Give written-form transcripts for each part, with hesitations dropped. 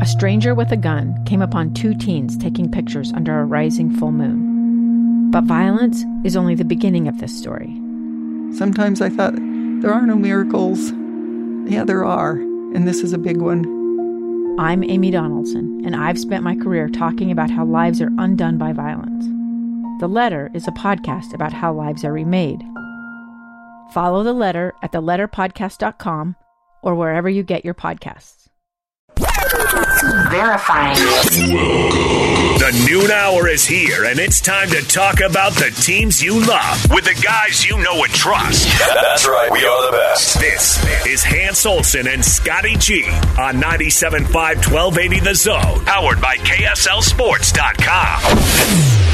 a stranger with a gun came upon 2 teens taking pictures under a rising full moon. But violence is only the beginning of this story. Sometimes I thought, there are no miracles. Yeah, there are, and this is a big one. I'm Amy Donaldson, and I've spent my career talking about how lives are undone by violence. The Letter is a podcast about how lives are remade. Follow The Letter at theletterpodcast.com or wherever you get your podcasts. Verifying. The noon hour is here, and it's time to talk about the teams you love with the guys you know and trust. That's right, we are the best. This is Hans Olsen and Scotty G on 97.5 1280 The Zone, powered by KSLSports.com.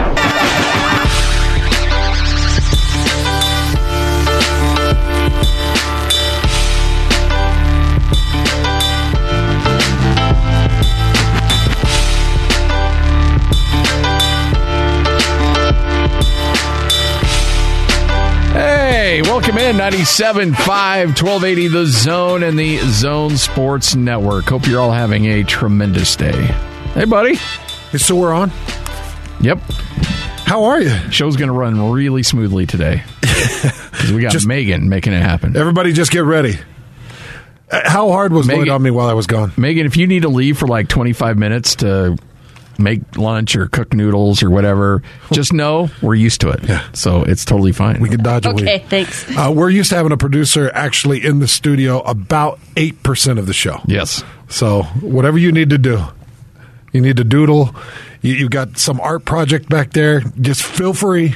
Hey, welcome in 97.5 1280 The Zone and the Zone Sports Network. Hope you're all having a tremendous day. Hey, buddy. So we're on? Yep. How are you? Show's going to run really smoothly today. Because we got Megan making it happen. Everybody just get ready. How hard was Lloyd on me while I was gone? Megan, if you need to leave for like 25 minutes to make lunch or cook noodles or whatever, just know we're used to it. Yeah. So it's totally fine. We can dodge a week. Okay, thanks. We're used to having a producer actually in the studio about 8% of the show. Yes. So whatever you need to do, you need to doodle. You've got some art project back there. Just feel free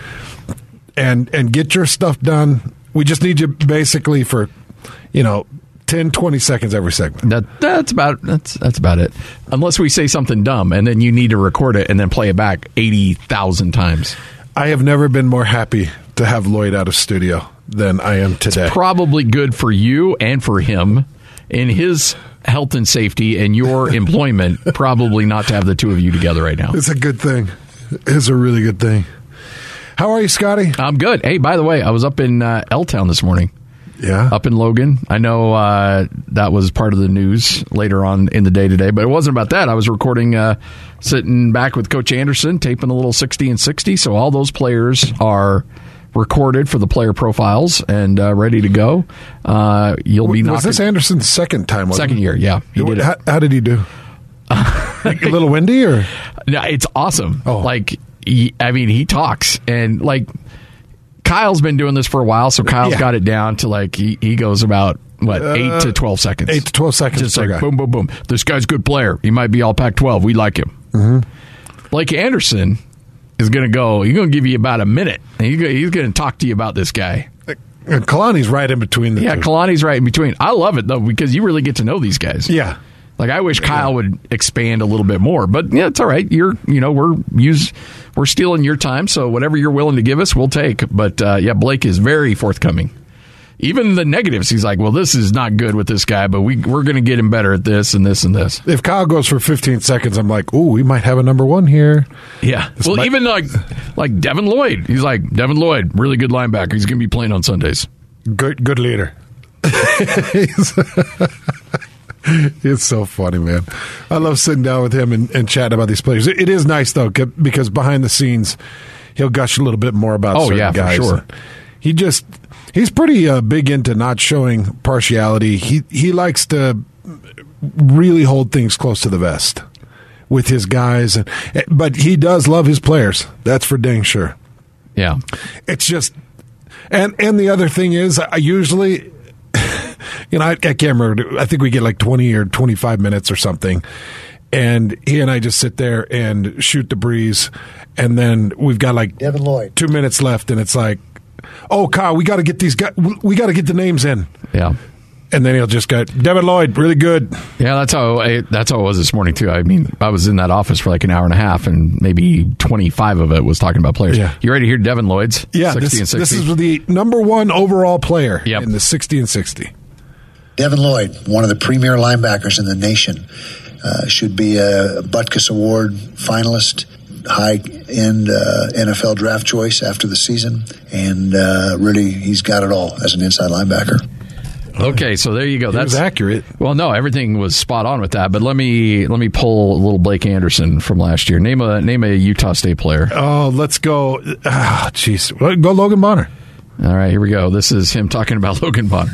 and get your stuff done. We just need you basically for, 10, 20 seconds every segment. That's about it. Unless we say something dumb, and then you need to record it and then play it back 80,000 times. I have never been more happy to have Lloyd out of studio than I am today. It's probably good for you and for him in his health and safety and your employment, probably not to have the two of you together right now. It's a good thing. It's a really good thing. How are you, Scotty? I'm good. Hey, by the way, I was up in L-Town this morning. Yeah. Up in Logan. I know that was part of the news later on in the day today, but it wasn't about that. I was recording, sitting back with Coach Anderson, taping a little 60 and 60. So all those players are recorded for the player profiles and ready to go. You'll be knocking. Was this Anderson's second time? Second year, yeah. He did it. How did he do? A little windy, or? No, it's awesome. Oh. He talks and Kyle's been doing this for a while, so Kyle's got it down to he goes about 8 to 12 seconds. 8 to 12 seconds. Just boom, boom, boom. This guy's a good player. He might be all Pac-12. We like him. Mm-hmm. Blake Anderson is going to go. He's going to give you about a minute. And he's going to talk to you about this guy. And Kalani's right in between the two. Yeah, Kalani's right in between. I love it though because you really get to know these guys. Yeah. I wish Kyle would expand a little bit more, but yeah, it's all right. We're stealing your time, so whatever you're willing to give us, we'll take. But Blake is very forthcoming. Even the negatives, he's like, well, this is not good with this guy, but we're going to get him better at this and this and this. If Kyle goes for 15 seconds, I'm like, ooh, we might have a number one here. Yeah. Even like Devin Lloyd. He's like, Devin Lloyd, really good linebacker. He's going to be playing on Sundays. Good leader. It's so funny, man. I love sitting down with him and chatting about these players. It is nice, though, because behind the scenes, he'll gush a little bit more about certain guys. For sure. He's pretty big into not showing partiality. He likes to really hold things close to the vest with his guys. But he does love his players. That's for dang sure. Yeah. It's just... And the other thing is, I usually... I can't remember. I think we get like 20 or 25 minutes or something. And he and I just sit there and shoot the breeze. And then we've got like Devin Lloyd. 2 minutes left. And it's like, oh, Kyle, we got to get these guys. We got to get the names in. Yeah. And then he'll just go, Devin Lloyd, really good. Yeah, that's how it was this morning, too. I mean, I was in that office for like an hour and a half, and maybe 25 of it was talking about players. Yeah. You ready to hear Devin Lloyd's 60 and 60? This is the number one overall player in the 60 and 60. Devin Lloyd, one of the premier linebackers in the nation, should be a Butkus Award finalist, high-end NFL draft choice after the season, and really he's got it all as an inside linebacker. Okay, so there you go. That's accurate. Well, no, everything was spot on with that. But let me pull a little Blake Anderson from last year. Name a Utah State player. Oh, let's go. Jeez, go Logan Bonner. All right, here we go. This is him talking about Logan Bonner.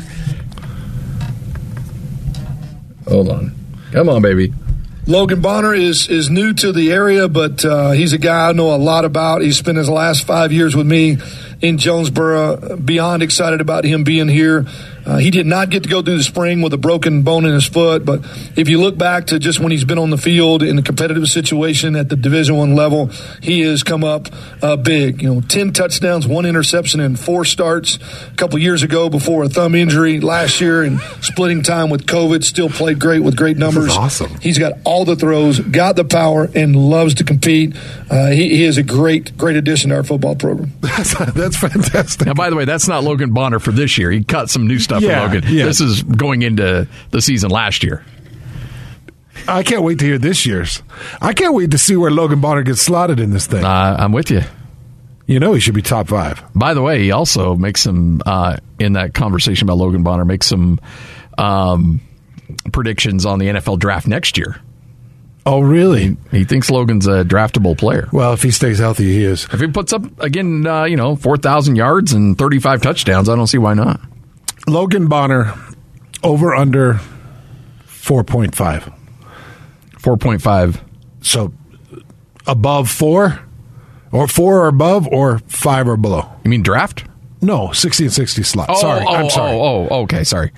Hold on. Come on, baby. Logan Bonner is new to the area, but he's a guy I know a lot about. He's spent his last 5 years with me in Jonesboro. Beyond excited about him being here. He did not get to go through the spring with a broken bone in his foot, but if you look back to just when he's been on the field in a competitive situation at the Division I level, he has come up big. 10 touchdowns, 1 interception, and 4 starts a couple years ago before a thumb injury last year, and splitting time with COVID. Still played great with great numbers. This is awesome. He's got all the throws, got the power, and loves to compete. He is a great addition to our football program. That's fantastic. Now, by the way, that's not Logan Bonner for this year. He cut some new stuff from Logan. Yeah. This is going into the season last year. I can't wait to hear this year's. I can't wait to see where Logan Bonner gets slotted in this thing. I'm with you. He should be top 5. By the way, he also makes some, in that conversation about Logan Bonner, makes some predictions on the NFL draft next year. Oh, really? He thinks Logan's a draftable player. Well, if he stays healthy, he is. If he puts up, again, 4,000 yards and 35 touchdowns, I don't see why not. Logan Bonner, over under 4.5. 4.5. So above 4? Or 4 or above, or 5 or below? You mean draft? No, 60 and 60 slot. I'm sorry. Okay, sorry.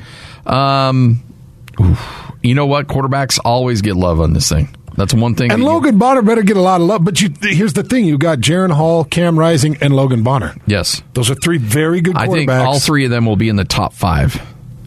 You know what? Quarterbacks always get love on this thing. That's one thing. And Logan Bonner better get a lot of love. But here's the thing. You got Jaron Hall, Cam Rising, and Logan Bonner. Yes. Those are 3 very good quarterbacks. I think all 3 of them will be in the top 5.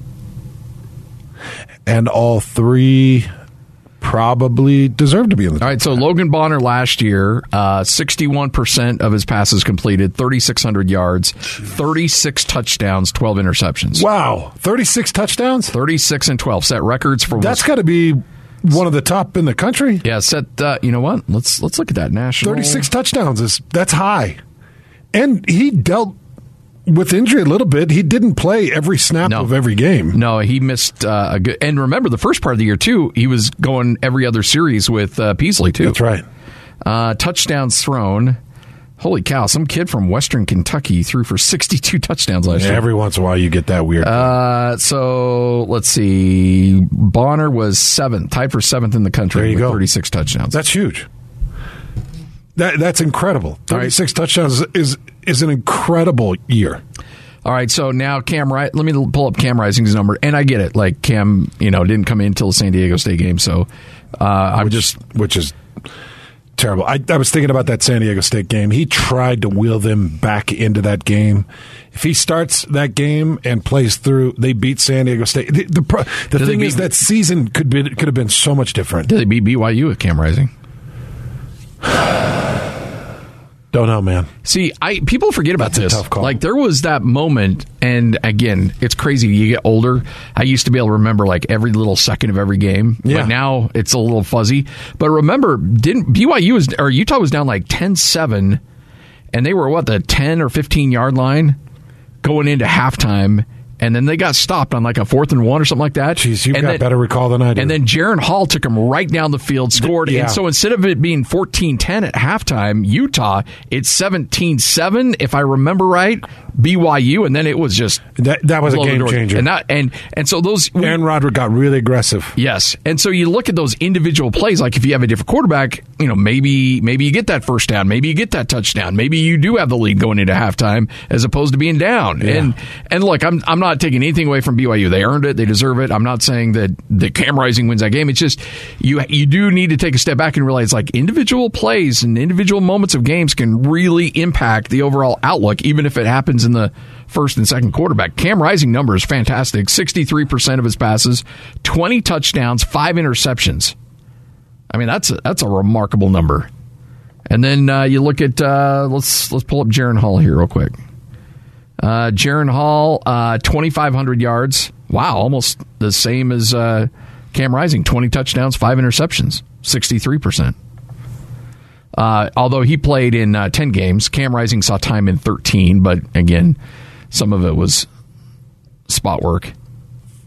And all 3 probably deserve to be in the top 5. All right, so Logan Bonner last year, 61% of his passes completed, 3,600 yards, 36 touchdowns, 12 interceptions. Wow. 36 touchdowns? 36 and 12. Set records for... That's got to be one of the top in the country. Yeah, set... you know what? Let's look at that national... 36 touchdowns, that's high. And he dealt with injury a little bit. He didn't play every snap of every game. No, he missed a good... And remember, the first part of the year, too, he was going every other series with Peasley, too. That's right. Touchdowns thrown... Holy cow, some kid from Western Kentucky threw for 62 touchdowns last year. Every once in a while you get that weird. So, let's see. Bonner was 7th, tied for 7th in the country with 36 touchdowns. That's huge. That's incredible. 36 touchdowns is an incredible year. All right, so now let me pull up Cam Rising's number, and I get it. Like, Cam, didn't come in until the San Diego State game, so which is terrible. I was thinking about that San Diego State game. He tried to wheel them back into that game. If he starts that game and plays through, they beat San Diego State. The thing is, that season could have been so much different. Did they beat BYU with Cam Rising? Don't know, man. See, people forget about this. A tough call. Like, there was that moment, and again, it's crazy. You get older. I used to be able to remember like every little second of every game. Yeah. But now it's a little fuzzy. But remember, Utah was down like 10-7, and they were the 10 or 15 yard line going into halftime. And then they got stopped on like a 4th and 1 or something like that. Jeez, you've got better recall than I do. And then Jaron Hall took him right down the field, scored. Yeah. And so instead of it being 14-10 at halftime, Utah, it's 17-7, if I remember right, BYU. And then it was just... That was a game changer. And so those... Aaron Roderick got really aggressive. Yes. And so you look at those individual plays, like if you have a different quarterback, maybe you get that first down, maybe you get that touchdown, maybe you do have the lead going into halftime as opposed to being down. Yeah. And look, I'm not taking anything away from BYU. They earned it. They deserve it. I'm not saying that Cam Rising wins that game. It's just you do need to take a step back and realize like individual plays and individual moments of games can really impact the overall outlook, even if it happens in the first and second quarterback. Cam Rising number is fantastic. 63% of his passes, 20 touchdowns, 5 interceptions. I mean, that's a remarkable number. And then you look at let's pull up Jaron Hall here real quick. Jaron Hall, 2,500 yards. Wow, almost the same as Cam Rising. 20 touchdowns, 5 interceptions, 63%. Although he played in 10 games, Cam Rising saw time in 13, but again, some of it was spot work.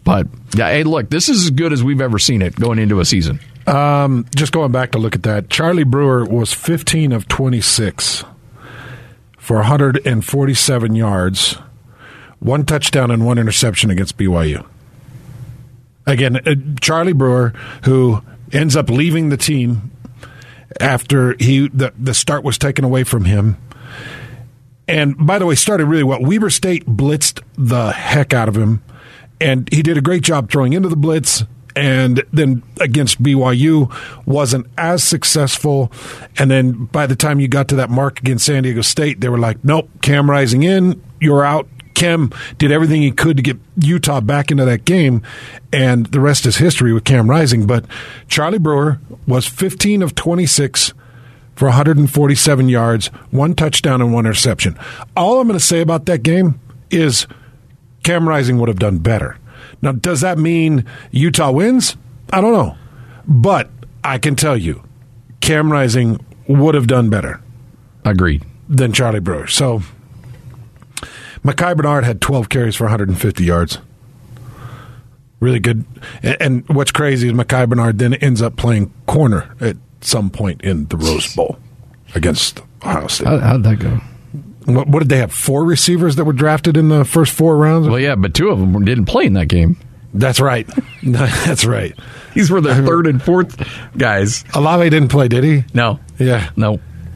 But, yeah, hey, look, this is as good as we've ever seen it going into a season. Just going back to look at that, Charlie Brewer was 15 of 26 for 147 yards, 1 touchdown and 1 interception against BYU. Again, Charlie Brewer, who ends up leaving the team after the start was taken away from him. And, by the way, started really well. Weber State blitzed the heck out of him, and he did a great job throwing into the blitz, and then against BYU wasn't as successful. And then by the time you got to that mark against San Diego State, they were like, nope, Cam Rising in, you're out. Cam did everything he could to get Utah back into that game, and the rest is history with Cam Rising. But Charlie Brewer was 15 of 26 for 147 yards, 1 touchdown and 1 interception. All I'm going to say about that game is Cam Rising would have done better. Now, does that mean Utah wins? I don't know. But I can tell you, Cam Rising would have done better. Agreed. Than Charlie Brewer. So, Mekhi Bernard had 12 carries for 150 yards. Really good. And what's crazy is Mekhi Bernard then ends up playing corner at some point in the Rose Bowl against Ohio State. How did that go? What did they have? 4 receivers that were drafted in the first 4 rounds? Well, yeah, but 2 of them didn't play in that game. That's right. That's right. These were the 3rd and 4th guys. Olave didn't play, did he? No. Yeah. No.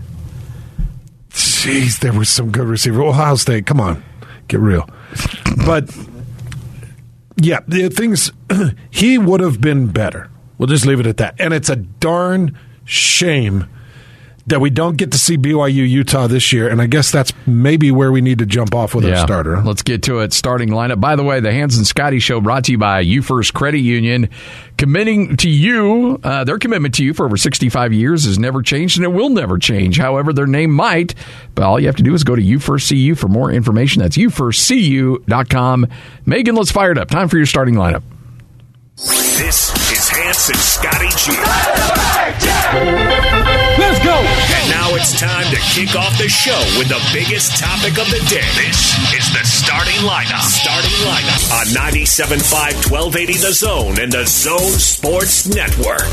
Jeez, there was some good receivers. Ohio State, come on. Get real. But, yeah, the things, he would have been better. We'll just leave it at that. And it's a darn shame that we don't get to see BYU Utah this year, and I guess that's maybe where we need to jump off with our starter. Let's get to it. Starting lineup. By the way, the Hans and Scotty Show brought to you by UFirst Credit Union. Committing to you, their commitment to you for over 65 years has never changed, and it will never change. However, their name might, but all you have to do is go to UFirstCU for more information. That's UFirstCU.com. Megan, let's fire it up. Time for your starting lineup. This is Hans and Scotty G. Let's go! And now it's time to kick off the show with the biggest topic of the day. This is the starting lineup. Starting lineup on 97.5 1280 The Zone and the Zone Sports Network.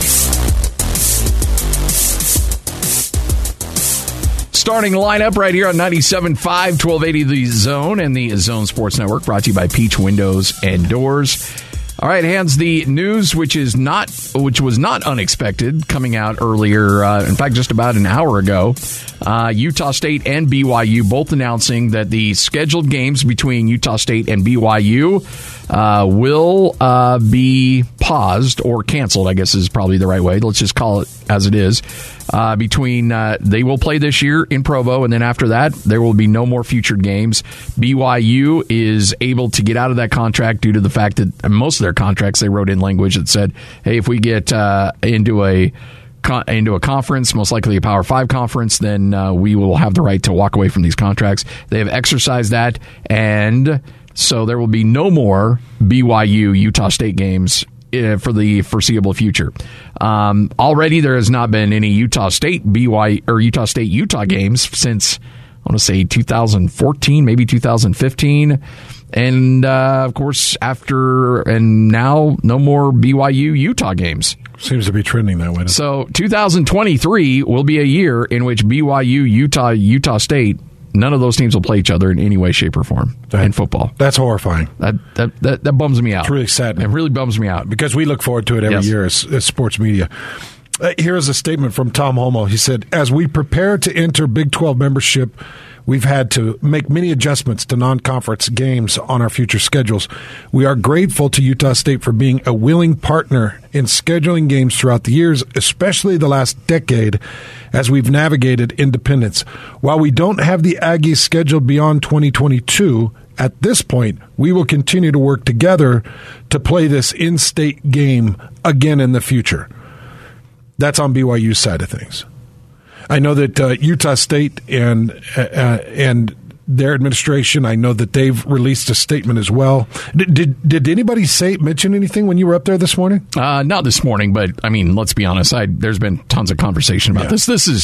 Starting lineup right here on 97.5 1280 The Zone and the Zone Sports Network, brought to you by Peach Windows and Doors. All right, Hans, the news which was not unexpected coming out earlier, in fact, just about an hour ago, Utah State and BYU both announcing that the scheduled games between Utah State and BYU will be paused or canceled, I guess is probably the right way. Let's just call it as it is. They will play this year in Provo, and then after that, there will be no more featured games. BYU is able to get out of that contract due to the fact that most of their contracts, they wrote in language that said, hey, if we get into a conference, most likely a Power 5 conference, then we will have the right to walk away from these contracts. They have exercised that, and so there will be no more BYU Utah State games for the foreseeable future. Already there has not been any Utah State Utah games since, I want to say 2014, maybe 2015. And of course, now no more BYU Utah games. Seems to be trending that way. So 2023 will be a year in which BYU Utah State, none of those teams will play each other in any way, shape, or form in football. That's horrifying. That bums me out. It's really sad. It really bums me out. Because we look forward to it every year as sports media. Here's a statement from Tom Homo. He said, as we prepare to enter Big 12 membership, we've had to make many adjustments to non-conference games on our future schedules. We are grateful to Utah State for being a willing partner in scheduling games throughout the years, especially the last decade, as we've navigated independence. While we don't have the Aggies scheduled beyond 2022, at this point, we will continue to work together to play this in-state game again in the future. That's on BYU's side of things. I know that Utah State and their administration. I know that they've released a statement as well. Did anybody mention anything when you were up there this morning? Not this morning, but I mean, let's be honest. There's been tons of conversation about this. This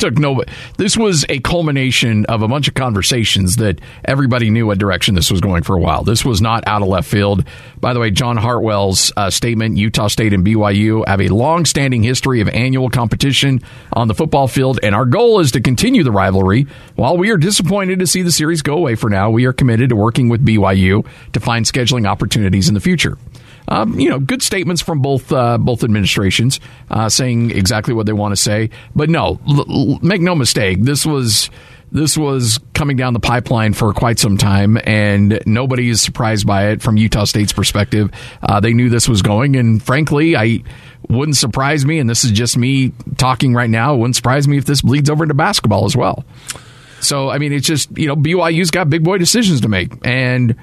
was a culmination of a bunch of conversations that everybody knew what direction this was going for a while. This was not out of left field. By the way, John Hartwell's statement: Utah State and BYU have a long-standing history of annual competition on the football field, and our goal is to continue the rivalry. While we are disappointed to see the series go away for now, we are committed to working with BYU to find scheduling opportunities in the future. Good statements from both administrations saying exactly what they want to say. But no, make no mistake, this was coming down the pipeline for quite some time, and nobody is surprised by it from Utah State's perspective. They knew this was going, and frankly, I wouldn't surprise me, and this is just me talking right now, it wouldn't surprise me if this bleeds over into basketball as well. So, I mean, it's just, BYU's got big boy decisions to make. And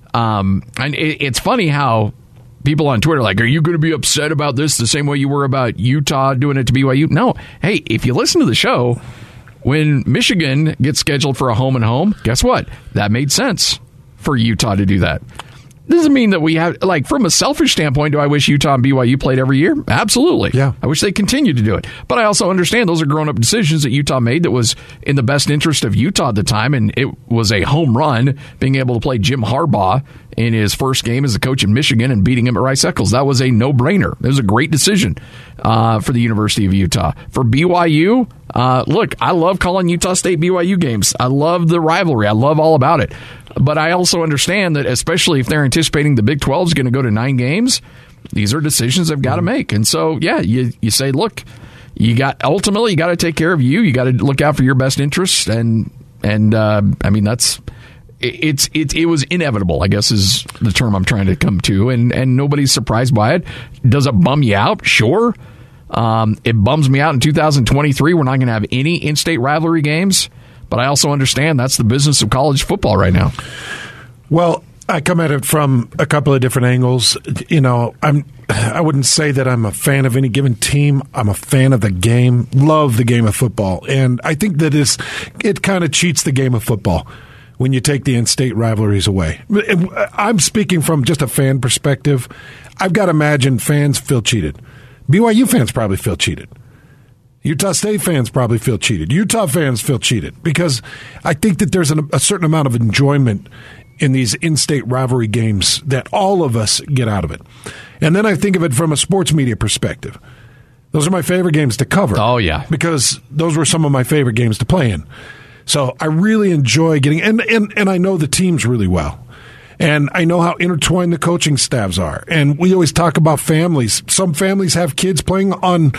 it's funny how people on Twitter are like, are you going to be upset about this the same way you were about Utah doing it to BYU? No. Hey, if you listen to the show, when Michigan gets scheduled for a home and home, guess what? That made sense for Utah to do that. Doesn't mean that we have, from a selfish standpoint, do I wish Utah and BYU played every year? Absolutely. Yeah. I wish they continued to do it. But I also understand those are grown-up decisions that Utah made that was in the best interest of Utah at the time, and it was a home run being able to play Jim Harbaugh in his first game as a coach in Michigan and beating him at Rice-Eccles. That was a no-brainer. It was a great decision for the University of Utah. For BYU, look, I love calling Utah State BYU games. I love the rivalry. I love all about it. But I also understand that, especially if they're anticipating the Big 12 is going to go to 9 games, these are decisions they've got to make. And so, yeah, you say, look, ultimately you got to take care of you. You got to look out for your best interests. And I mean, it was inevitable, I guess is the term I'm trying to come to. And nobody's surprised by it. Does it bum you out? Sure. It bums me out in 2023. We're not going to have any in-state rivalry games. But I also understand that's the business of college football right now. Well, I come at it from a couple of different angles. I wouldn't say that I'm a fan of any given team. I'm a fan of the game. Love the game of football. And I think that it kind of cheats the game of football when you take the in-state rivalries away. I'm speaking from just a fan perspective. I've got to imagine fans feel cheated. BYU fans probably feel cheated. Utah State fans probably feel cheated. Utah fans feel cheated because I think that there's a certain amount of enjoyment in these in-state rivalry games that all of us get out of it. And then I think of it from a sports media perspective. Those are my favorite games to cover. Oh, yeah. Because those were some of my favorite games to play in. So I really enjoy getting – and I know the teams really well. And I know how intertwined the coaching staffs are. And we always talk about families. Some families have kids playing on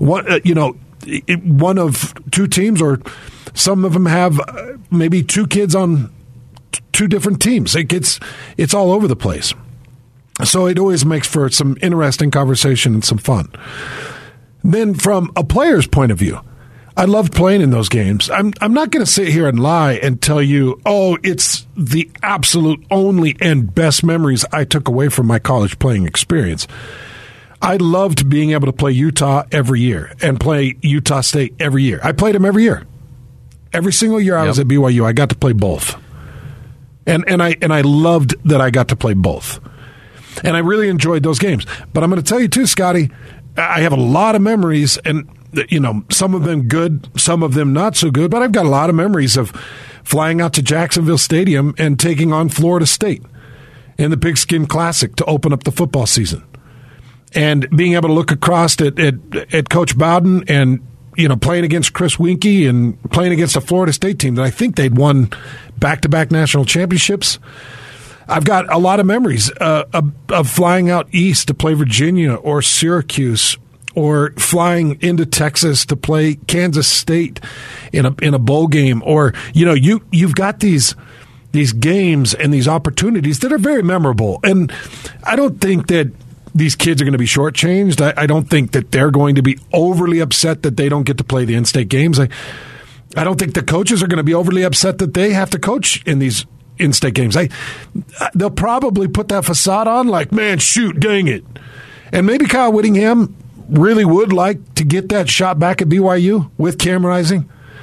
one of two teams, or some of them have maybe two kids on two different teams. It's all over the place. So it always makes for some interesting conversation and some fun. Then from a player's point of view, I loved playing in those games. I'm not going to sit here and lie and tell you, it's the absolute only and best memories I took away from my college playing experience. I loved being able to play Utah every year and play Utah State every year. I played them every year. Every single year I was at BYU, I got to play both. And I loved that I got to play both. And I really enjoyed those games. But I'm going to tell you too, Scotty, I have a lot of memories, and some of them good, some of them not so good, but I've got a lot of memories of flying out to Jacksonville Stadium and taking on Florida State in the Pigskin Classic to open up the football season. And being able to look across at Coach Bowden and, playing against Chris Winkie and playing against a Florida State team that I think they'd won back-to-back national championships. I've got a lot of memories of flying out east to play Virginia or Syracuse, or flying into Texas to play Kansas State in a bowl game, or you've got these games and these opportunities that are very memorable. And I don't think that these kids are going to be shortchanged. I don't think that they're going to be overly upset that they don't get to play the in-state games. I don't think the coaches are going to be overly upset that they have to coach in these in-state games. They'll probably put that facade on like, man, shoot, dang it. And maybe Kyle Whittingham really would like to get that shot back at BYU with Cam Rising.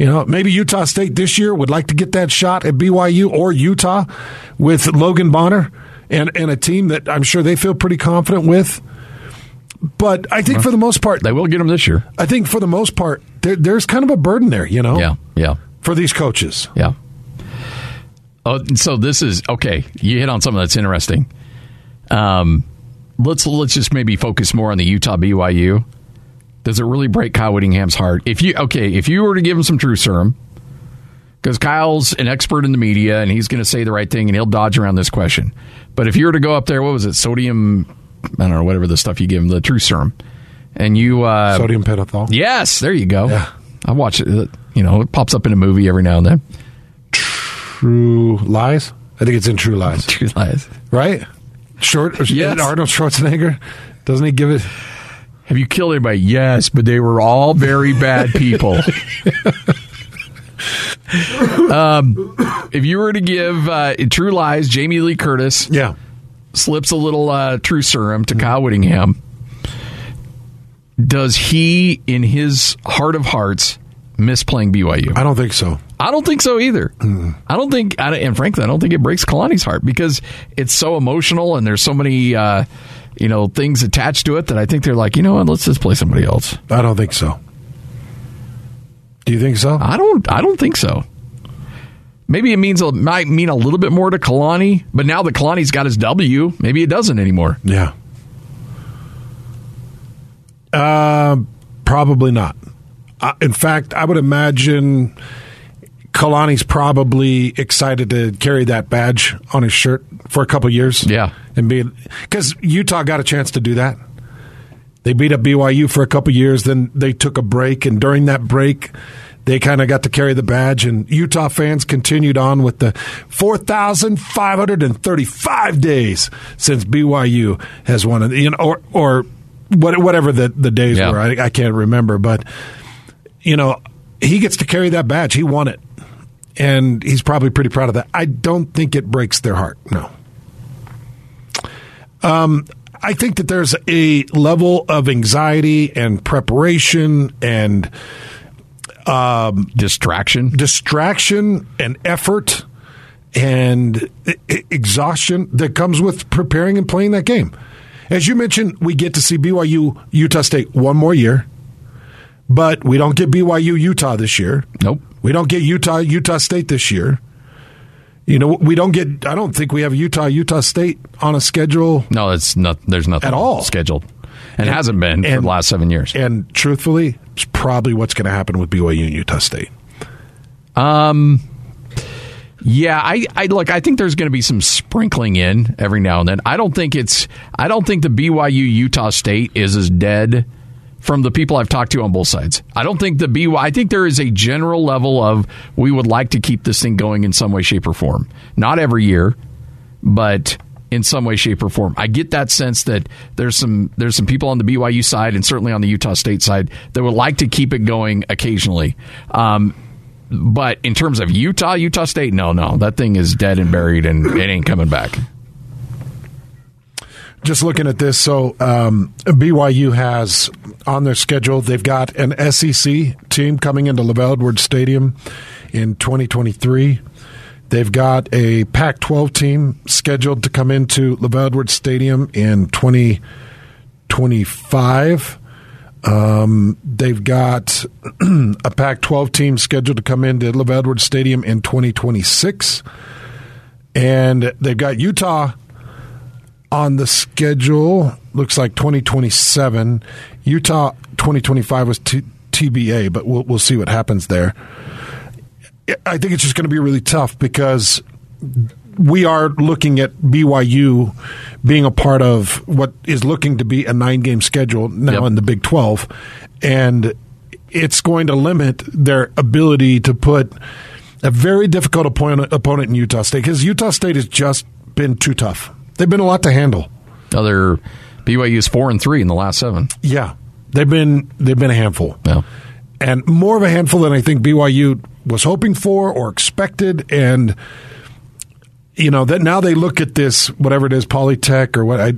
Maybe Utah State this year would like to get that shot at BYU or Utah with Logan Bonner and a team that I'm sure they feel pretty confident with. But I think for the most part, they will get them this year. I think for the most part, there's kind of a burden there, Yeah. for these coaches. Yeah. Oh, so this is okay. You hit on something that's interesting. Let's just maybe focus more on the Utah BYU. Does it really break Kyle Whittingham's heart? If you were to give him some true serum, because Kyle's an expert in the media and he's going to say the right thing and he'll dodge around this question. But if you were to go up there, what was it? Sodium, I don't know, whatever the stuff you give him, the true serum. And you... Sodium pentothal. Yes, there you go. Yeah. I watch it. It pops up in a movie every now and then. True Lies? I think it's in True Lies. True Lies. Right? Yes. Arnold Schwarzenegger, doesn't he give it? Have you killed anybody? Yes, but they were all very bad people. If you were to give True Lies, Jamie Lee Curtis slips a little true serum to Kyle Whittingham. Does he, in his heart of hearts, miss playing BYU? I don't think so. I don't think so either. And frankly, I don't think it breaks Kalani's heart because it's so emotional and there's so many, things attached to it that I think they're like, let's just play somebody else. I don't think so. Do you think so? I don't think so. Maybe it might mean a little bit more to Kalani, but now that Kalani's got his W, maybe it doesn't anymore. Yeah. Probably not. In fact, I would imagine Kalani's probably excited to carry that badge on his shirt for a couple years. Yeah. Because Utah got a chance to do that. They beat up BYU for a couple years, then they took a break, and during that break, they kind of got to carry the badge, and Utah fans continued on with the 4,535 days since BYU has won it, or whatever the days were. I can't remember, but he gets to carry that badge. He won it, and he's probably pretty proud of that. I don't think it breaks their heart. No. I think that there's a level of anxiety and preparation and distraction and effort and exhaustion that comes with preparing and playing that game. As you mentioned, we get to see BYU, Utah State one more year, but we don't get BYU, Utah this year. Nope. We don't get Utah State this year. We don't get. I don't think we have Utah State on a schedule. No, there's nothing at all scheduled, and hasn't been for the last 7 years. And truthfully, it's probably what's going to happen with BYU and Utah State. Yeah, I think there's going to be some sprinkling in every now and then. I don't think the BYU Utah State is as dead from the people I've talked to on both sides. I don't think I think there is a general level of we would like to keep this thing going in some way, shape, or form. Not every year, but in some way, shape, or form. I get that sense that there's some people on the BYU side and certainly on the Utah State side that would like to keep it going occasionally. But in terms of Utah State, no, that thing is dead and buried and it ain't coming back. Just looking at this, so BYU has on their schedule, they've got an SEC team coming into LaVell Edwards Stadium in 2023. They've got a Pac-12 team scheduled to come into LaVell Edwards Stadium in 2025. They've got a Pac-12 team scheduled to come into LaVell Edwards Stadium in 2026. And they've got Utah on the schedule, looks like 2027. Utah 2025 was TBA, but we'll see what happens there. I think it's just going to be really tough because we are looking at BYU being a part of what is looking to be a 9-game schedule now in the Big 12, and it's going to limit their ability to put a very difficult opponent in Utah State because Utah State has just been too tough. They've been a lot to handle. BYU is 4-3 in the last 7. Yeah, they've been a handful. Yeah. And more of a handful than I think BYU was hoping for or expected. And that now they look at this, whatever it is, Polytech or what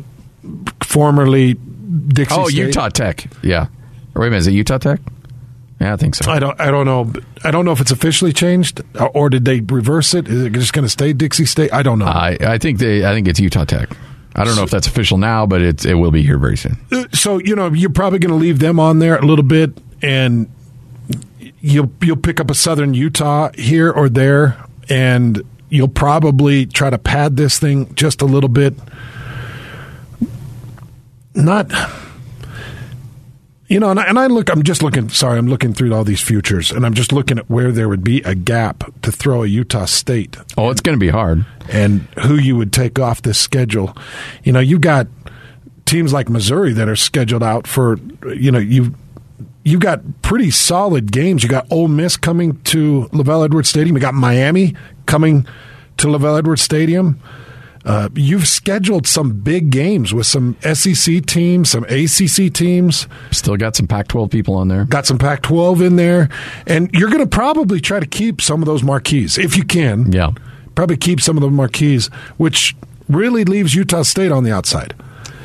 formerly Dixie State. Utah Tech. Yeah. Or wait a minute, is it Utah Tech? Yeah, I think so. I don't know. I don't know if it's officially changed, or did they reverse it? Is it just going to stay Dixie State? I don't know. I think it's Utah Tech. I don't know if that's official now, but it will be here very soon. So you're probably going to leave them on there a little bit, and you'll pick up a Southern Utah here or there, and you'll probably try to pad this thing just a little bit. Not, I'm looking through all these futures, and I'm just looking at where there would be a gap to throw a Utah State. Oh, it's going to be hard. And who you would take off this schedule. You've got teams like Missouri that are scheduled out for, you've got pretty solid games. You got Ole Miss coming to LaVell Edwards Stadium. You got Miami coming to LaVell Edwards Stadium. You've scheduled some big games with some SEC teams, some ACC teams. Still got some Pac-12 people on there. Got some Pac-12 in there. And you're going to probably try to keep some of those marquees, if you can. Yeah. Probably keep some of the marquees, which really leaves Utah State on the outside.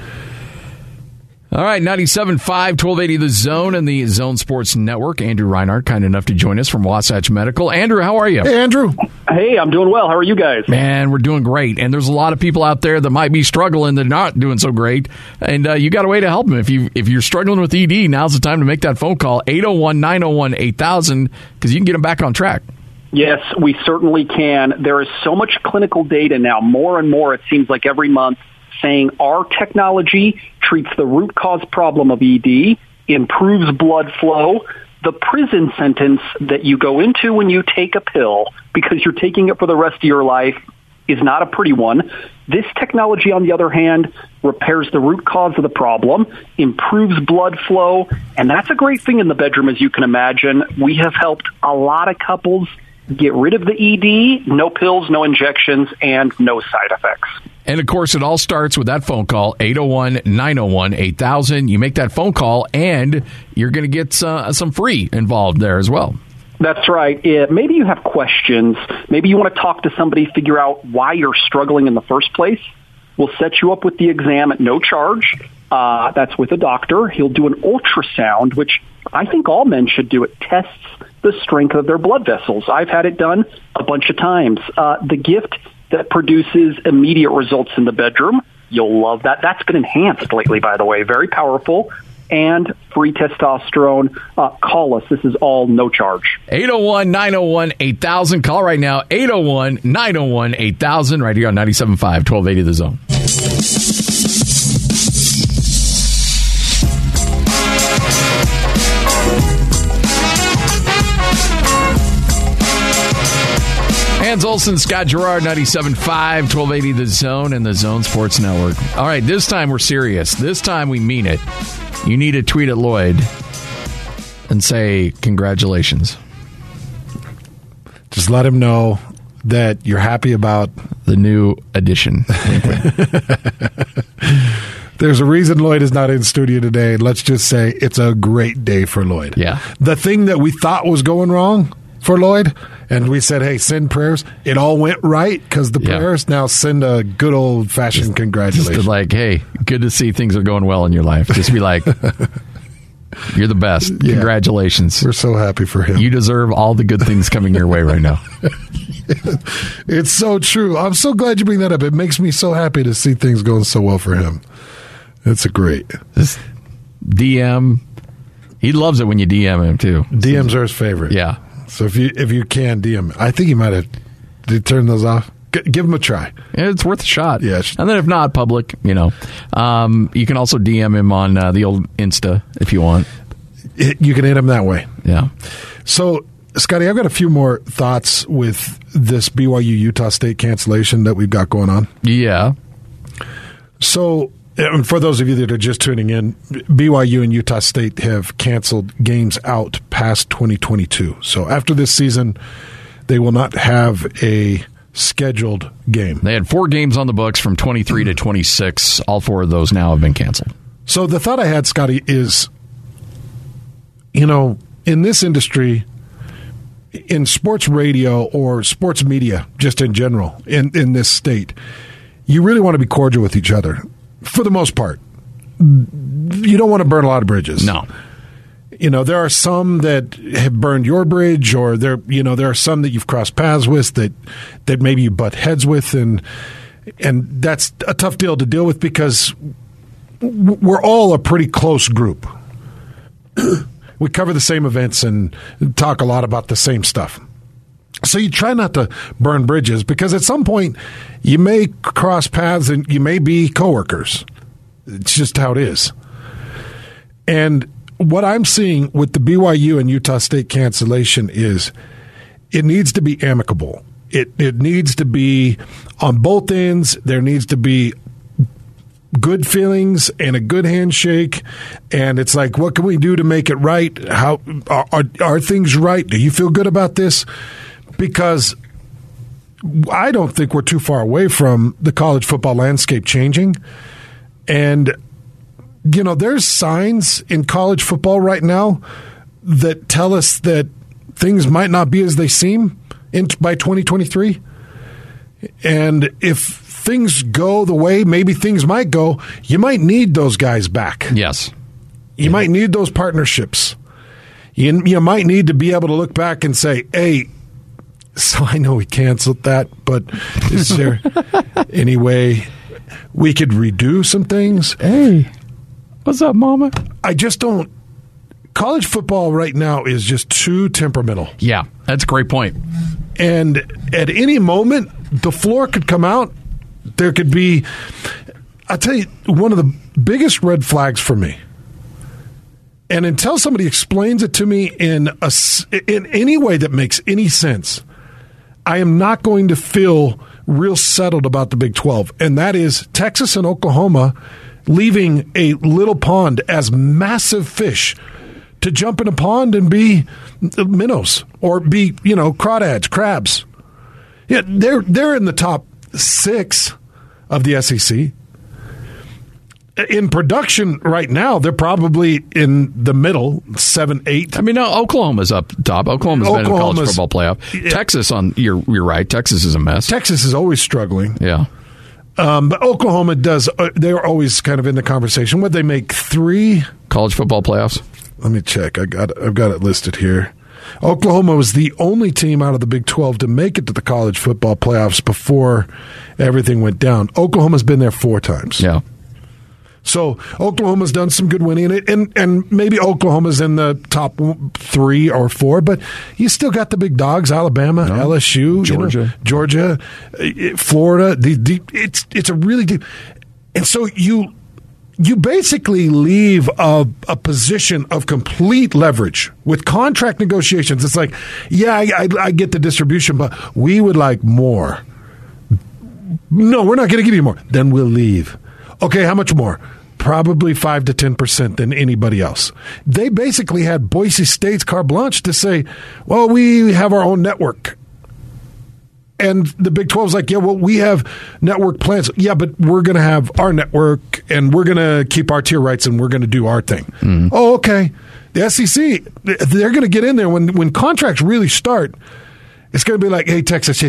All right, 97.5, 1280 The Zone and the Zone Sports Network. Andrew Reinhardt, kind enough to join us from Wasatch Medical. Andrew, how are you? Hey, Andrew. Hey, I'm doing well. How are you guys? Man, we're doing great. And there's a lot of people out there that might be struggling that are not doing so great. And you got a way to help them. If you're struggling with ED, now's the time to make that phone call, 801-901-8000, because you can get them back on track. Yes, we certainly can. There is so much clinical data now, more and more, it seems like every month, saying our technology treats the root cause problem of ED, improves blood flow. The prison sentence that you go into when you take a pill because you're taking it for the rest of your life is not a pretty one. This technology, on the other hand, repairs the root cause of the problem, improves blood flow, and that's a great thing in the bedroom, as you can imagine. We have helped a lot of couples get rid of the ED, no pills, no injections, and no side effects. And, of course, it all starts with that phone call, 801-901-8000. You make that phone call, and you're going to get some free involved there as well. That's right. Maybe you have questions. Maybe you want to talk to somebody, figure out why you're struggling in the first place. We'll set you up with the exam at no charge. That's with a doctor. He'll do an ultrasound, which I think all men should do. It tests the strength of their blood vessels. I've had it done a bunch of times. The gift that produces immediate results in the bedroom, you'll love that. That's been enhanced lately, by the way. Very powerful. And free testosterone. Call us. This is all no charge. 801-901-8000. Call right now, 801-901-8000, right here on 97.5, 1280 The Zone. Hans Olsen, Scott Gerard, 97.5, 1280 The Zone and the Zone Sports Network. All right, this time we're serious. This time we mean it. You need to tweet at Lloyd and say congratulations. Just let him know that you're happy about the new edition. There's a reason Lloyd is not in studio today. Let's just say it's a great day for Lloyd. Yeah. The thing that we thought was going wrong for Lloyd, and we said, hey, send prayers. It all went right because the prayers. Now send a good old-fashioned congratulations. Just like, hey, good to see things are going well in your life. Just be like, you're the best. Yeah. Congratulations. We're so happy for him. You deserve all the good things coming your way right now. It's so true. I'm so glad you bring that up. It makes me so happy to see things going so well for him. It's a great. This DM, he loves it when you DM him, too. DMs are his favorite. Yeah. So if you can DM, I think he might have. Did he turn those off? Give him a try. Yeah, it's worth a shot. Yeah. And then if not, public, you can also DM him on the old Insta if you want. You can hit him that way. Yeah. So, Scotty, I've got a few more thoughts with this BYU-Utah State cancellation that we've got going on. Yeah. So, for those of you that are just tuning in, BYU and Utah State have canceled games out past 2022. So after this season, they will not have a scheduled game. They had 4 games on the books from 23 to 26. All 4 of those now have been canceled. So the thought I had, Scotty, is, in this industry, in sports radio or sports media, just in general, in this state, you really want to be cordial with each other. For the most part, you don't want to burn a lot of bridges. No. There are some that have burned your bridge, or there are some that you've crossed paths with that maybe you butt heads with, and that's a tough deal to deal with because we're all a pretty close group. We cover the same events and talk a lot about the same stuff. So you try not to burn bridges because at some point you may cross paths and you may be coworkers. It's just how it is. And what I'm seeing with the BYU and Utah State cancellation is it needs to be amicable. It needs to be on both ends. There needs to be good feelings and a good handshake. And it's like, what can we do to make it right? How are things right? Do you feel good about this? Because I don't think we're too far away from the college football landscape changing. And there's signs in college football right now that tell us that things might not be as they seem by 2023. And if things go the way maybe things might go, you might need those guys back. Yes. You might need those partnerships. You might need to be able to look back and say, hey, so I know we canceled that, but is there any way we could redo some things? Hey. What's up, Mama? I just don't. College football right now is just too temperamental. Yeah, that's a great point. And at any moment, the floor could come out. There could be, I'll tell you, one of the biggest red flags for me. And until somebody explains it to me in any way that makes any sense, I am not going to feel real settled about the Big 12. And that is Texas and Oklahoma leaving a little pond as massive fish to jump in a pond and be minnows or be, crawdads, crabs. Yeah, they're in the top 6 of the SEC. In production right now, they're probably in the middle, 7, 8. I mean, no, Oklahoma's up top. Oklahoma's been in the college football playoff. Yeah. Texas, you're right. Texas is a mess. Texas is always struggling. Yeah. But Oklahoma does. They're always kind of in the conversation. Would they make 3 college football playoffs? Let me check. I've got it listed here. Oklahoma was the only team out of the Big 12 to make it to the college football playoffs before everything went down. Oklahoma's been there 4 times. Yeah. So Oklahoma's done some good winning, and maybe Oklahoma's in the top 3 or 4, but you still got the big dogs: Alabama, LSU, Georgia, Florida. It's a really deep, and so you basically leave a position of complete leverage with contract negotiations. It's like, yeah, I get the distribution, but we would like more. No, we're not going to give you more. Then we'll leave. Okay, how much more? Probably 5 to 10% than anybody else. They basically had Boise State's carte blanche to say, well, we have our own network. And the Big 12 is like, yeah, well, we have network plans. Yeah, but we're going to have our network, and we're going to keep our tier rights, and we're going to do our thing. Mm. Oh, okay. The SEC, they're going to get in there. When contracts really start, it's going to be like, hey, Texas,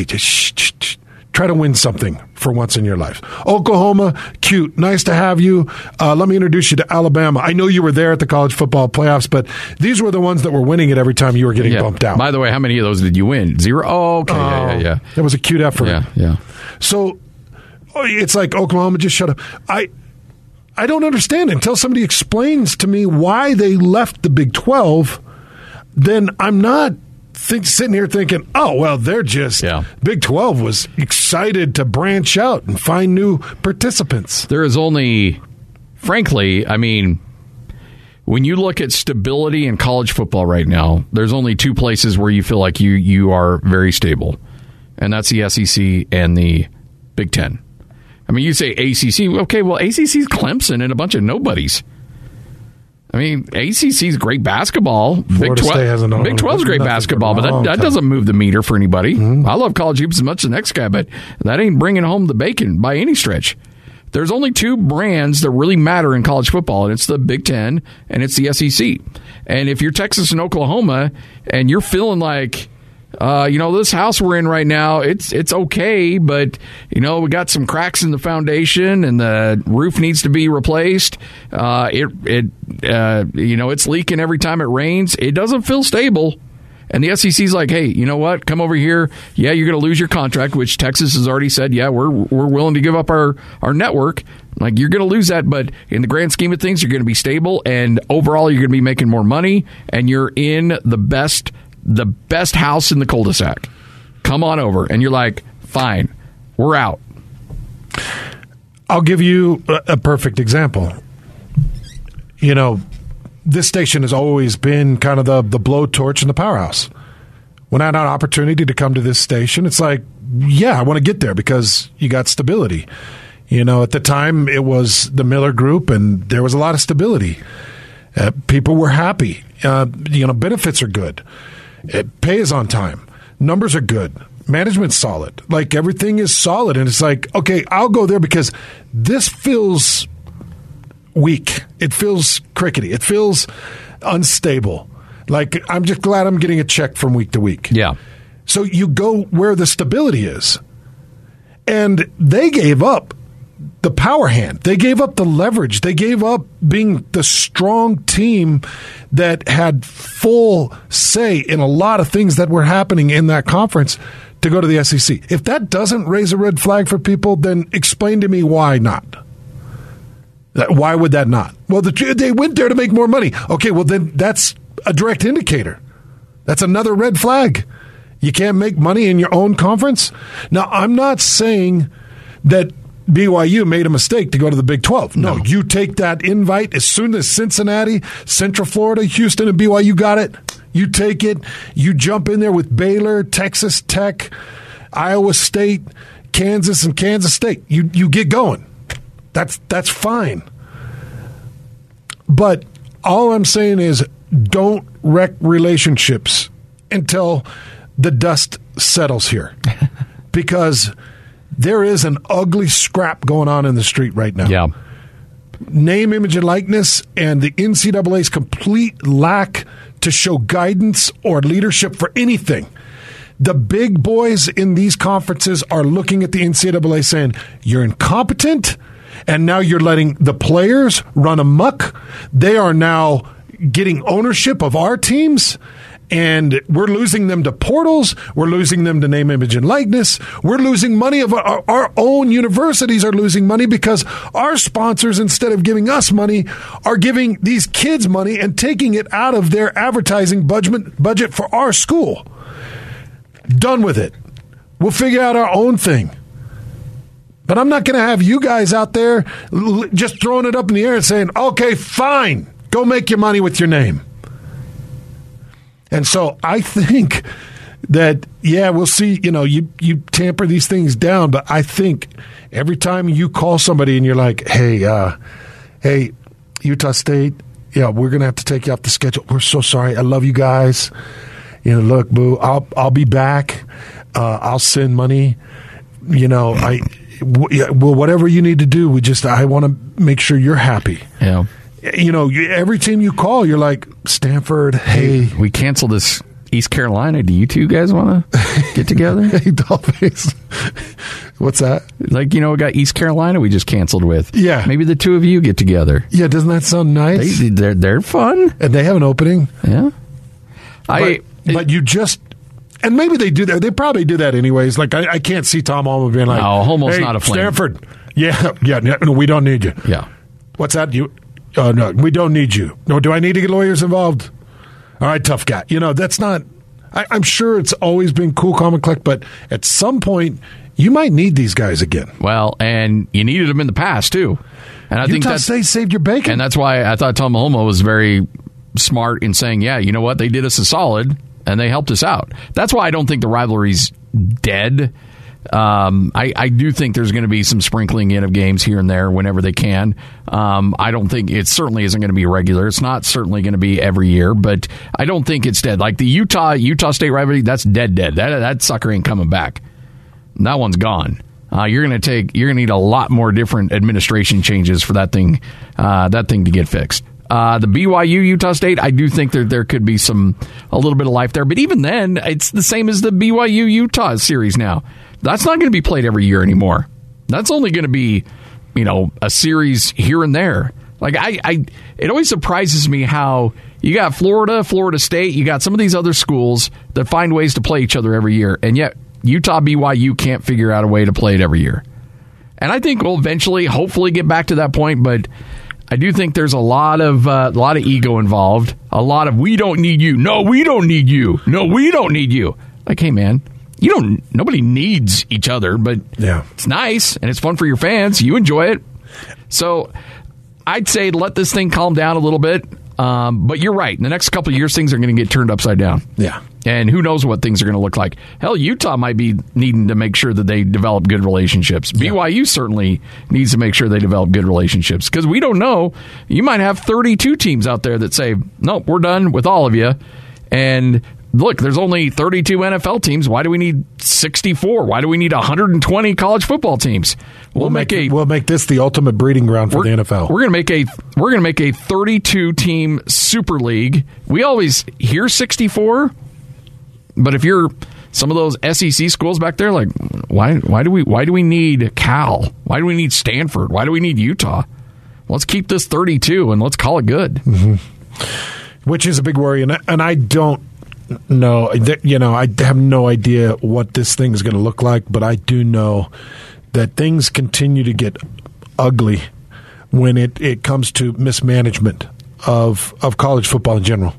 try to win something for once in your life. Oklahoma, cute. Nice to have you. Let me introduce you to Alabama. I know you were there at the college football playoffs, but these were the ones that were winning it every time you were getting bumped out. By the way, how many of those did you win? 0? Oh, okay. Yeah. That was a cute effort. Yeah. So it's like, Oklahoma, just shut up. I don't understand until somebody explains to me why they left the Big 12. Then I'm not sitting here thinking, oh, well, they're just Big 12 was excited to branch out and find new participants. There is only, frankly, I mean, when you look at stability in college football right now, there's only 2 places where you feel like you are very stable, and that's the SEC and the Big Ten. I mean, you say ACC. Okay, well, ACC's Clemson and a bunch of nobodies. I mean, ACC's great basketball. Big 12's great basketball, but that doesn't move the meter for anybody. Mm-hmm. I love college hoops as much as the next guy, but that ain't bringing home the bacon by any stretch. There's only 2 brands that really matter in college football, and it's the Big Ten and it's the SEC. And if you're Texas and Oklahoma and you're feeling like, this house we're in right now, it's okay, but we got some cracks in the foundation and the roof needs to be replaced. It's leaking every time it rains. It doesn't feel stable. And the SEC's like, hey, you know what? Come over here. Yeah, you're going to lose your contract, which Texas has already said, yeah, we're willing to give up our network. Like, you're going to lose that, but in the grand scheme of things, you're going to be stable, and overall, you're going to be making more money, and you're in the best house in the cul-de-sac. Come on over. And you're like, fine, we're out. I'll give you a perfect example. This station has always been kind of the blowtorch and the powerhouse. When I had an opportunity to come to this station, it's like, yeah, I want to get there because you got stability. At the time, it was the Miller Group, and there was a lot of stability. People were happy. Benefits are good. Pay is on time. Numbers are good. Management's solid. Like, everything is solid, and it's like, okay, I'll go there because this feels weak. It feels crickety. It feels unstable. Like, I'm just glad I'm getting a check from week to week. Yeah. So you go where the stability is. And they gave up the power hand. They gave up the leverage. They gave up being the strong team that had full say in a lot of things that were happening in that conference to go to the SEC. If that doesn't raise a red flag for people, then explain to me why not. Why would that not? Well, they went there to make more money. Okay, well, then that's a direct indicator. That's another red flag. You can't make money in your own conference? Now, I'm not saying that BYU made a mistake to go to the Big 12. No, you take that invite as soon as Cincinnati, Central Florida, Houston, and BYU got it. You take it. You jump in there with Baylor, Texas Tech, Iowa State, Kansas, and Kansas State. You get going. That's fine. But all I'm saying is don't wreck relationships until the dust settles here. Because there is an ugly scrap going on in the street right now. Yeah. Name, image, and likeness, and the NCAA's complete lack to show guidance or leadership for anything. The big boys in these conferences are looking at the NCAA saying, you're incompetent, and now you're letting the players run amok. They are now getting ownership of our teams, and we're losing them to portals. We're losing them to name, image, and likeness. We're losing money. Our own universities are losing money because our sponsors, instead of giving us money, are giving these kids money and taking it out of their advertising budget for our school. Done with it. We'll figure out our own thing. But I'm not going to have you guys out there just throwing it up in the air and saying, okay, fine, go make your money with your name. And so I think that, yeah, we'll see, you tamper these things down, but I think every time you call somebody and you're like, hey, Utah State, yeah, we're going to have to take you off the schedule. We're so sorry. I love you guys. Look, boo, I'll be back. I'll send money. Well, whatever you need to do, I want to make sure you're happy. Yeah. Every team you call, you're like, Stanford, hey. We canceled this East Carolina. Do you two guys want to get together? Hey, Dollface. What's that? We got East Carolina we just canceled with. Yeah. Maybe the two of you get together. Yeah, doesn't that sound nice? They're fun. And they have an opening. Yeah. But you just... And maybe they do that. They probably do that anyways. Like, I can't see Tom Holmoe being like, no, Holmoe's hey, not a flame. Stanford. Yeah, no, we don't need you. Yeah. What's that? No, we don't need you. No, do I need to get lawyers involved? All right, tough guy. That's not... I'm sure it's always been cool, calm, and collect, but at some point, you might need these guys again. Well, and you needed them in the past, too. And I think Utah saved your bacon. And that's why I thought Tom Holmoe was very smart in saying, yeah, you know what? They did us a solid, and they helped us out. That's why I don't think the rivalry's dead. I do think there's going to be some sprinkling in of games here and there whenever they can. I don't think it certainly isn't going to be regular. It's not certainly going to be every year, but I don't think it's dead. Like the Utah State rivalry, that's dead. That sucker ain't coming back. That one's gone. You're going to need a lot more different administration changes for that thing to get fixed. The BYU Utah State, I do think there could be a little bit of life there. But even then, it's the same as the BYU Utah series now. That's not going to be played every year anymore. That's only going to be, a series here and there. Like it always surprises me how you got Florida State, you got some of these other schools that find ways to play each other every year, and yet Utah BYU can't figure out a way to play it every year. And I think we'll eventually, hopefully, get back to that point, but I do think there's a lot of ego involved. A lot of we don't need you. No, we don't need you. No, we don't need you. Like, hey, man, nobody needs each other, but it's nice and it's fun for your fans. You enjoy it. So I'd say let this thing calm down a little bit. But you're right. In the next couple of years, things are going to get turned upside down. Yeah. And who knows what things are going to look like. Hell, Utah might be needing to make sure that they develop good relationships. Yeah. BYU certainly needs to make sure they develop good relationships because we don't know. You might have 32 teams out there that say, nope, we're done with all of you. And look, there's only 32 NFL teams. Why do we need 64? Why do we need 120 college football teams? We'll make this the ultimate breeding ground for the NFL. We're going to make a 32 team super league. We always hear 64, but if you're some of those SEC schools back there, like why do we need Cal? Why do we need Stanford? Why do we need Utah? Let's keep this 32 and let's call it good. Mm-hmm. Which is a big worry, and I don't. No, I have no idea what this thing is going to look like, but I do know that things continue to get ugly when it comes to mismanagement of college football in general.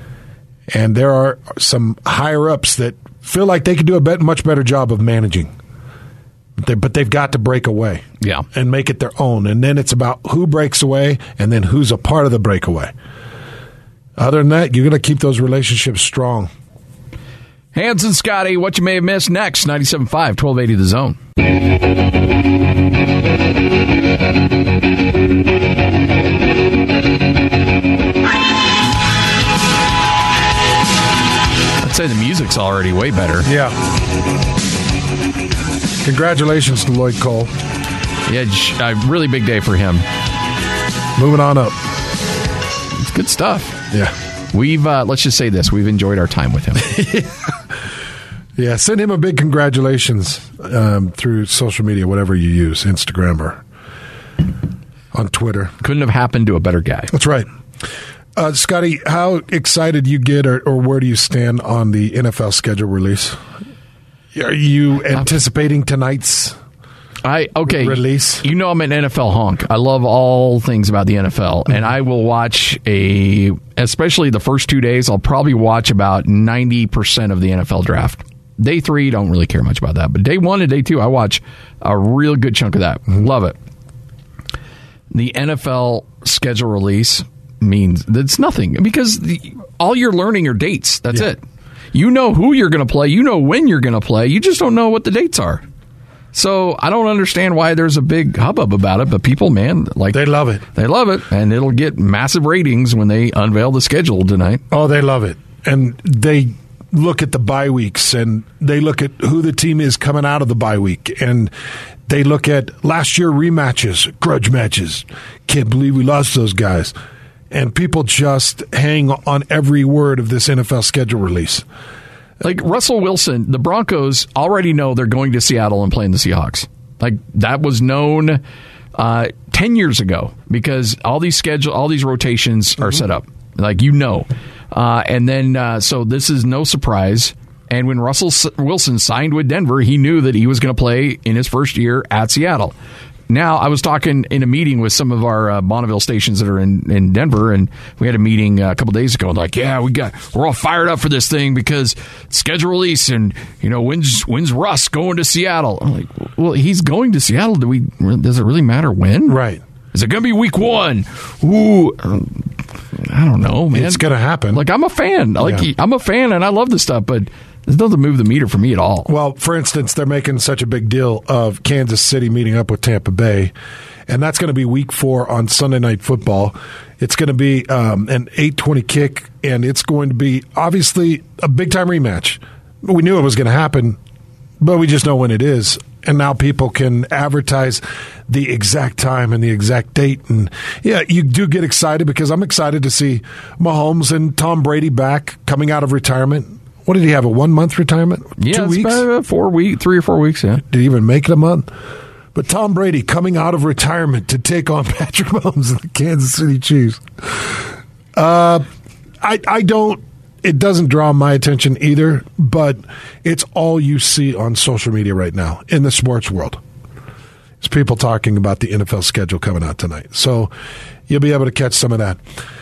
And there are some higher-ups that feel like they could do a much better job of managing. But they've got to break away and make it their own. And then it's about who breaks away and then who's a part of the breakaway. Other than that, you're going to keep those relationships strong. Hans and Scotty, what you may have missed next, 97.5, 1280 The Zone. I'd say the music's already way better. Yeah. Congratulations to Lloyd Cole. Yeah, a really big day for him. Moving on up. It's good stuff. Yeah. We've, let's just say this, we've enjoyed our time with him. Yeah, send him a big congratulations through social media, whatever you use, Instagram or on Twitter. Couldn't have happened to a better guy. That's right. Scotty, how excited you get or where do you stand on the NFL schedule release? Are you anticipating tonight's release? You know I'm an NFL honk. I love all things about the NFL, and I will watch especially the first 2 days, I'll probably watch about 90% of the NFL draft. Day 3, don't really care much about that, but day 1 and day 2, I watch a real good chunk of that. Mm-hmm. Love it. The NFL schedule release means that's nothing because all you're learning are dates. That's it. You know who you're going to play. You know when you're going to play. You just don't know what the dates are. So I don't understand why there's a big hubbub about it, but people, man, they love it. They love it, and it'll get massive ratings when they unveil the schedule tonight. Oh, they love it. And they look at the bye weeks, and they look at who the team is coming out of the bye week, and they look at last year rematches, grudge matches. Can't believe we lost those guys. And people just hang on every word of this NFL schedule release. Like Russell Wilson, the Broncos already know they're going to Seattle and playing the Seahawks. Like that was known 10 years ago because all these rotations are set up. Like and then so this is no surprise. And when Russell Wilson signed with Denver, he knew that he was going to play in his first year at Seattle. Now, I was talking in a meeting with some of our Bonneville stations that are in Denver, and we had a meeting a couple days ago. And like, we're all fired up for this thing because schedule release, and when's Russ going to Seattle? I'm like, well, he's going to Seattle. Does it really matter when? Right? Is it going to be week 1? Ooh, I don't know, man. It's going to happen. Like I'm a fan. I'm a fan, and I love this stuff, but it doesn't move the meter for me at all. Well, for instance, they're making such a big deal of Kansas City meeting up with Tampa Bay, and that's going to be week 4 on Sunday Night Football. It's going to be an 8:20 kick, and it's going to be obviously a big-time rematch. We knew it was going to happen, but we just know when it is. And now people can advertise the exact time and the exact date. And yeah, you do get excited because I'm excited to see Mahomes and Tom Brady back coming out of retirement. What did he have, a 1 month retirement? Yeah, 2 weeks? About 3 or 4 weeks, yeah. Did he even make it a month? But Tom Brady coming out of retirement to take on Patrick Mahomes and the Kansas City Chiefs. It doesn't draw my attention either, but it's all you see on social media right now in the sports world. It's people talking about the NFL schedule coming out tonight. So you'll be able to catch some of that.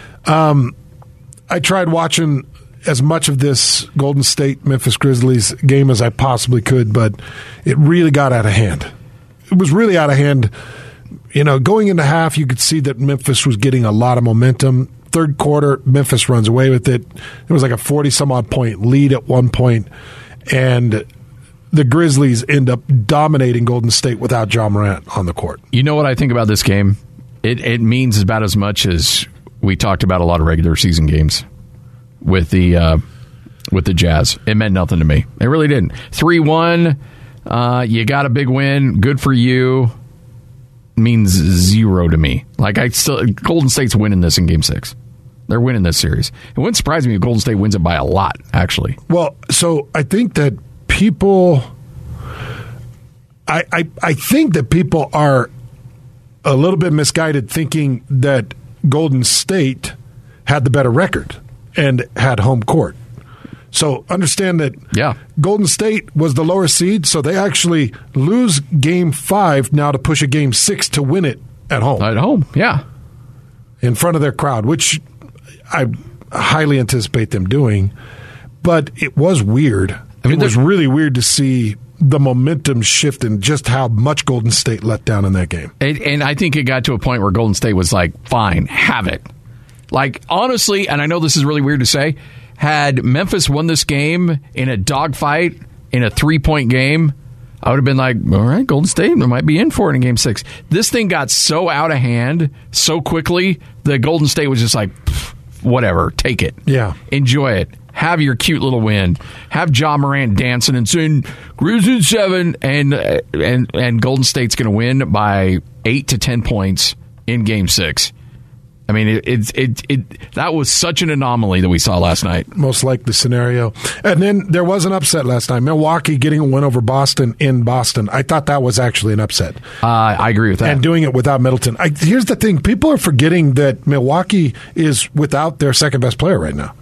I tried watching as much of this Golden State Memphis Grizzlies game as I possibly could, but it really got out of hand. It was really out of hand. You know, going into half, you could see that Memphis was getting a lot of momentum. Third quarter, Memphis runs away with it. It was like a 40-some-odd point lead at one point, and the Grizzlies end up dominating Golden State without Ja Morant on the court. You know what I think about this game? It means about as much as we talked about a lot of regular season games with the Jazz. It meant nothing to me. It really didn't. 3-1, you got a big win. Good for you. Means zero to me. Like, Golden State's winning this in Game 6. They're winning this series. It wouldn't surprise me if Golden State wins it by a lot, actually. Well, so I think that people... I think that people are a little bit misguided thinking that Golden State had the better record and had home court. So understand that Golden State was the lower seed, so they actually lose Game 5 now to push a Game 6 to win it at home. At home, yeah. In front of their crowd, which I highly anticipate them doing. But it was weird. It was really weird to see the momentum shift and just how much Golden State let down in that game. And I think it got to a point where Golden State was like, fine, have it. Like, honestly, and I know this is really weird to say, had Memphis won this game in a dogfight, in a 3-point game, I would have been like, all right, Golden State might be in for it in Game 6. This thing got so out of hand so quickly that Golden State was just like, whatever, take it. Yeah. Enjoy it. Have your cute little win. Have Ja Morant dancing and saying, Grizzlies 7, and Golden State's going to win by 8 to 10 points in Game 6. I mean, that was such an anomaly that we saw last night. Most likely scenario. And then there was an upset last night. Milwaukee getting a win over Boston in Boston. I thought that was actually an upset. I agree with that. And doing it without Middleton. Here's the thing. People are forgetting that Milwaukee is without their second-best player right now.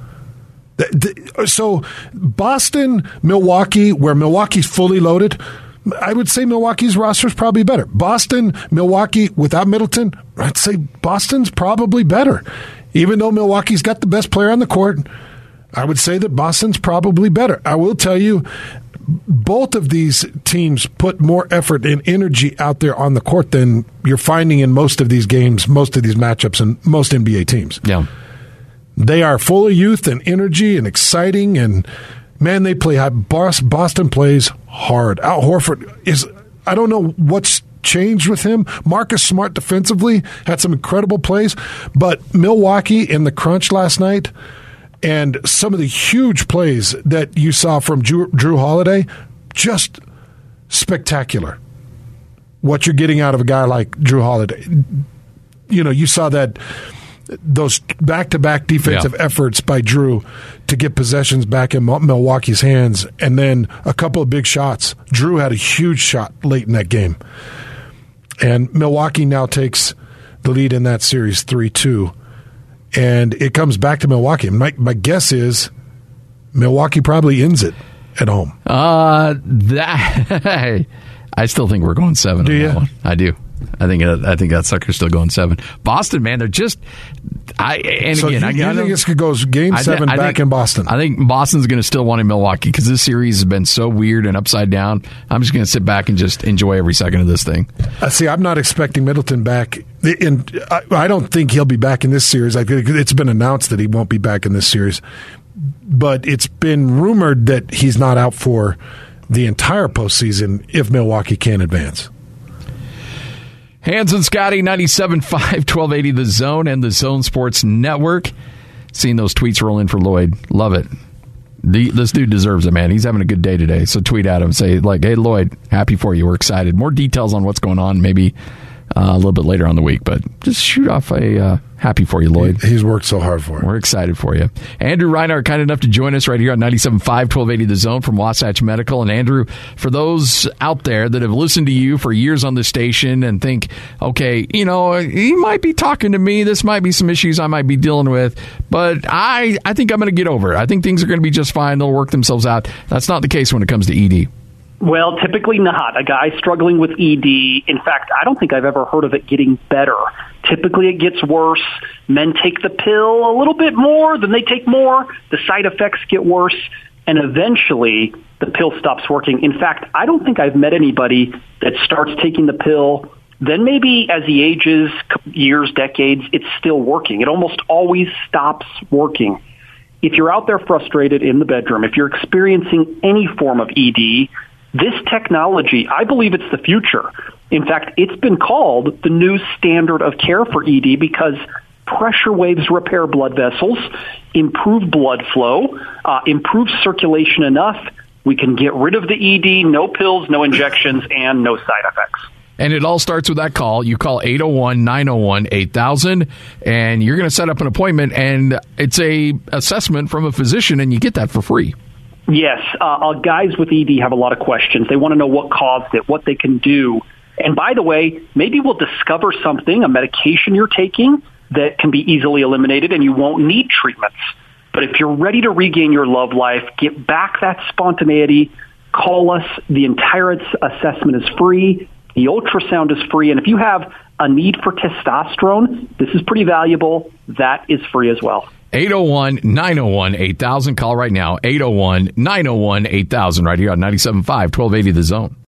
So Boston, Milwaukee, where Milwaukee's fully loaded, I would say Milwaukee's roster is probably better. Boston, Milwaukee, without Middleton, I'd say Boston's probably better. Even though Milwaukee's got the best player on the court, I would say that Boston's probably better. I will tell you, both of these teams put more effort and energy out there on the court than you're finding in most of these games, most of these matchups, and most NBA teams. Yeah. They are full of youth and energy and exciting, and man, they play hard. Boston plays hard. Al Horford is, I don't know what's changed with him. Marcus Smart defensively had some incredible plays, but Milwaukee in the crunch last night and some of the huge plays that you saw from Drew Holiday, just spectacular. What you're getting out of a guy like Drew Holiday. You know, you saw those back-to-back defensive efforts by Drew to get possessions back in Milwaukee's hands, and then a couple of big shots. Drew had a huge shot late in that game. And Milwaukee now takes the lead in that series 3-2. And it comes back to Milwaukee. My guess is Milwaukee probably ends it at home. I still think we're going 7 do on you? That one. I do. I think that sucker's still going 7. Boston, man, they're just. You think this could go Game 7 back in Boston? I think Boston's going to still want in Milwaukee because this series has been so weird and upside down. I'm just going to sit back and just enjoy every second of this thing. See, I'm not expecting Middleton back. I don't think he'll be back in this series. It's been announced that he won't be back in this series, but it's been rumored that he's not out for the entire postseason if Milwaukee can't advance. Hans and Scotty, 97.5, 1280 The Zone and the Zone Sports Network. Seeing those tweets roll in for Lloyd. Love it. This dude deserves it, man. He's having a good day today. So tweet at him. Say, like, hey, Lloyd, happy for you. We're excited. More details on what's going on maybe a little bit later on the week. But just shoot off a happy for you, Lloyd. He's worked so hard for it. We're excited for you. Andrew Reinhardt, kind enough to join us right here on 97.5, 1280 The Zone from Wasatch Medical. And Andrew, for those out there that have listened to you for years on the station and think, okay, you know, he might be talking to me. This might be some issues I might be dealing with. But I think I'm going to get over it. I think things are going to be just fine. They'll work themselves out. That's not the case when it comes to ED. Well, typically not. A guy struggling with ED, in fact, I don't think I've ever heard of it getting better. Typically it gets worse. Men take the pill a little bit more, then they take more. The side effects get worse, and eventually the pill stops working. In fact, I don't think I've met anybody that starts taking the pill, then maybe as he ages, years, decades, it's still working. It almost always stops working. If you're out there frustrated in the bedroom, if you're experiencing any form of ED, this technology, I believe it's the future. In fact, it's been called the new standard of care for ED because pressure waves repair blood vessels, improve blood flow, improve circulation enough. We can get rid of the ED, no pills, no injections, and no side effects. And it all starts with that call. You call 801-901-8000, and you're going to set up an appointment, and it's a assessment from a physician, and you get that for free. Yes, guys with ED have a lot of questions. They want to know what caused it, what they can do. And by the way, maybe we'll discover something, a medication you're taking that can be easily eliminated and you won't need treatments. But if you're ready to regain your love life, get back that spontaneity, call us. The entire assessment is free. The ultrasound is free. And if you have a need for testosterone, this is pretty valuable. That is free as well. 801-901-8000. Call right now. 801-901-8000 right here on 97.5, 1280 The Zone.